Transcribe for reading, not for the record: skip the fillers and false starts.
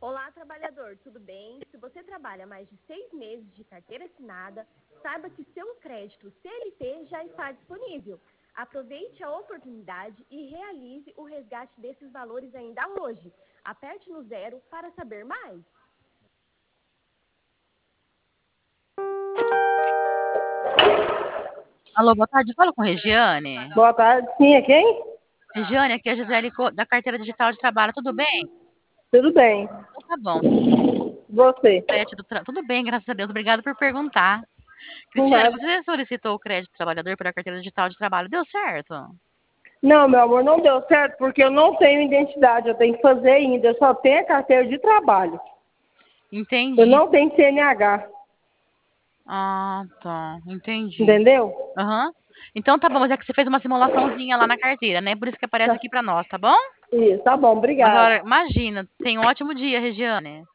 Olá, trabalhador, tudo bem? Se você trabalha mais de 6 meses de carteira assinada, saiba que seu crédito CLT já está disponível. Aproveite a oportunidade e realize o resgate desses valores ainda hoje. Aperte no 0 para saber mais. Alô, boa tarde. Fala com Regiane. Boa tarde, sim, é quem? Regiane, aqui é a Gisele da Carteira Digital de Trabalho. Tudo bem? Tudo bem. Então tá bom. Você? Tudo bem, graças a Deus. Obrigada por perguntar. Não Cristiane, nada. você solicitou o crédito trabalhador pela Carteira Digital de Trabalho. Deu certo? Não, meu amor, não deu certo porque eu não tenho identidade. Eu tenho que fazer ainda. Eu só tenho a carteira de trabalho. Eu Entendi. não tenho CNH. Ah, tá. Entendi. Entendeu? Aham. Então tá bom, mas é que você fez uma simulaçãozinha lá na carteira, né? Por isso que aparece Tá. aqui pra nós, tá bom? Isso, tá bom, Mas obrigada. olha, imagina, tenha um ótimo dia, Regiane.